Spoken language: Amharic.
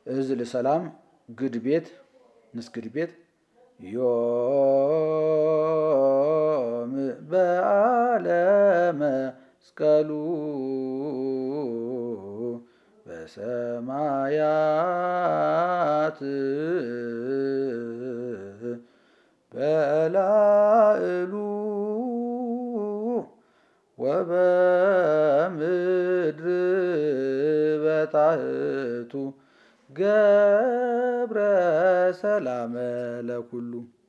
እዝል ሰላም ግድ ቤት ንስግድ ቤት ዮም በዓለ መስቀሉ በሰማያት በላዕሉ ወበምድር በታሕቱ ገብረ ሰላመ ለኩሉ